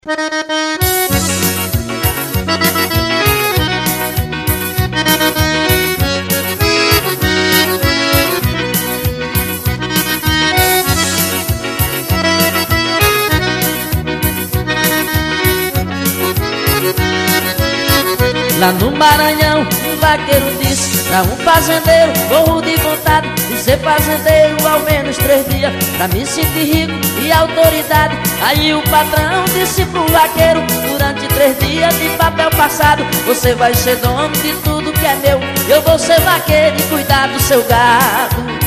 Lá no Maranhão, um vaqueiro disse pra um fazendeiro: morro de vontade de ser fazendeiro ao menos 3 dias, pra me sentir rico e autoridade. Aí o patrão disse pro vaqueiro: durante 3 dias de papel passado, você vai ser dono de tudo que é meu. Eu vou ser vaqueiro e cuidar do seu gado.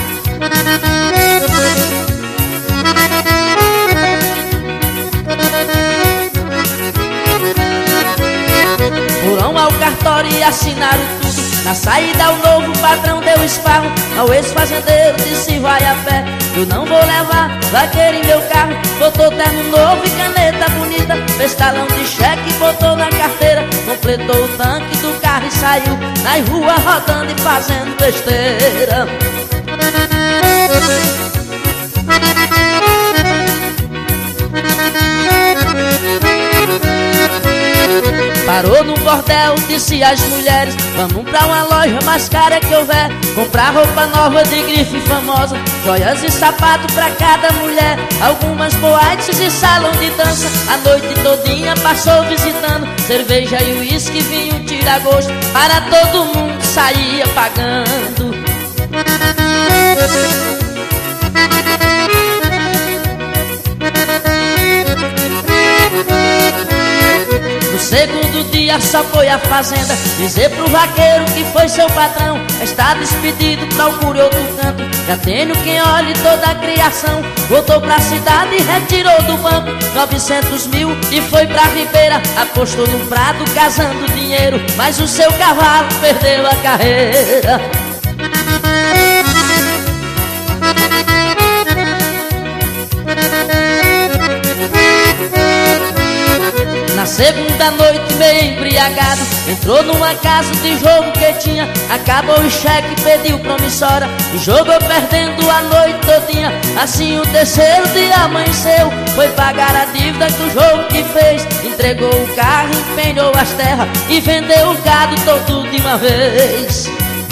Foram ao cartório e assinaram tudo. Na saída o novo patrão deu esparro ao ex-fazendeiro, disse: vai a pé, eu não vou levar vaqueiro em meu carro. Botou terno novo e caneta bonita, fez talão de cheque e botou na carteira. Completou o tanque do carro e saiu nas ruas rodando e fazendo besteira. Parou no bordel, disse às mulheres: vamos pra uma loja mais cara que houver, comprar roupa nova de grife famosa, joias e sapato pra cada mulher, algumas boates e salão de dança. A noite todinha passou visitando, cerveja e uísque, vinho, tira-gosto, para todo mundo saía pagando. No segundo dia só foi à fazenda dizer pro vaqueiro que foi seu patrão: está despedido, procure outro canto, já tenho quem olhe toda a criação. Voltou pra cidade e retirou do banco 900 mil e foi pra Ribeira, apostou no prado casando dinheiro, mas o seu cavalo perdeu a carreira. Na segunda noite, meio embriagado, entrou numa casa de jogo que tinha, acabou o cheque, pediu promissória e jogou perdendo a noite todinha. Assim o terceiro dia amanheceu, foi pagar a dívida do jogo que fez, entregou o carro, empenhou as terras e vendeu o gado todo de uma vez.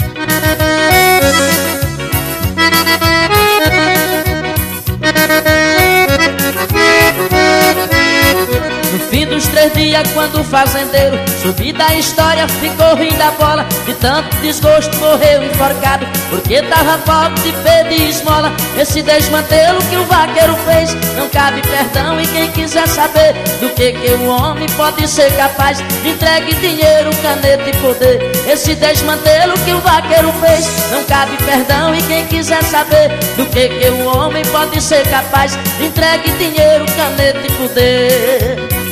No fim dos 3 dias, quando o fazendeiro soube da história, ficou rindo a bola, de tanto desgosto morreu enforcado, porque tava pobre de pedir esmola. Esse desmantelo que o vaqueiro fez, não cabe perdão, e quem quiser saber do que o homem pode ser capaz, entregue dinheiro, caneta e poder. Esse desmantelo que o vaqueiro fez, não cabe perdão, e quem quiser saber do que o homem pode ser capaz, entregue dinheiro, caneta e poder.